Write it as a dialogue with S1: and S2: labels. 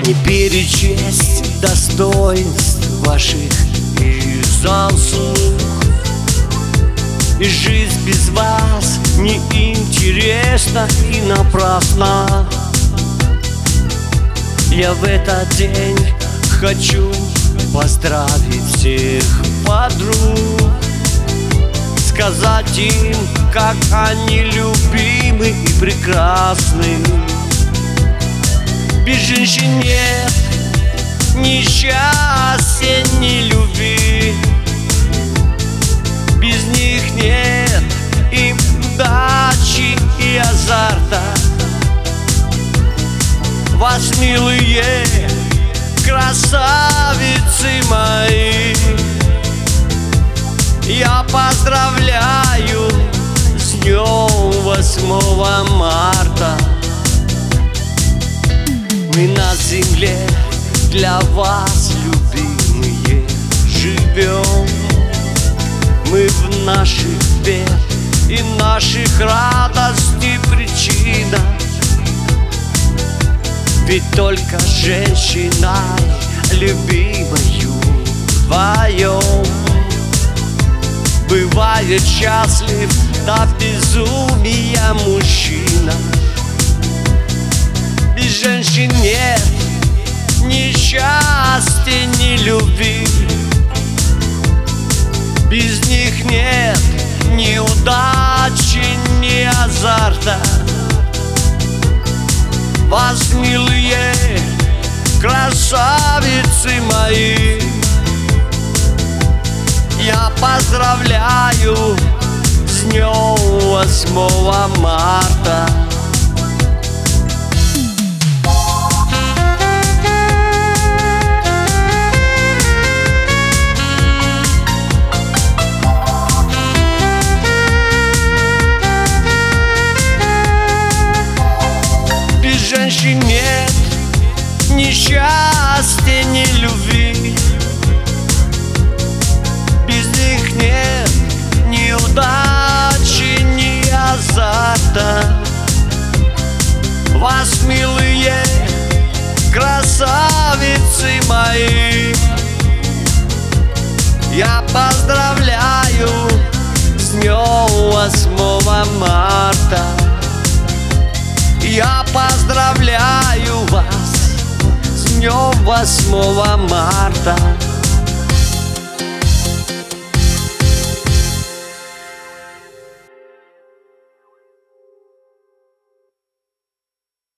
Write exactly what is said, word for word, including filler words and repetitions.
S1: Не перечесть достоинств ваших и заслуг. И жизнь без вас неинтересна и напрасна. Я в этот день хочу поздравить всех подруг, сказать им, как они любимы и прекрасны. Без женщин нет ни счастья, ни любви. Без них нет и удачи, и азарта. Вас, милые красавицы мои, я поздравляю с днем восьмого марта. Мы на земле для вас, любимые, живем. Мы в наших бед и наших радостей причина. Ведь только женщиной любимою вдвоем бывает счастлив до безумия мужчина. Без женщин нет ни счастья, ни любви. Без них нет ни удачи, ни азарта. Вас, милые красавицы мои, я поздравляю с днем восьмого марта. Без женщин нет ни счастья, ни любви. Без них нет ни удачи, ни азарта. Вас, милые красавицы мои, я поздравляю с днем восьмого марта. Я поздравляю вас с днем восьмого марта.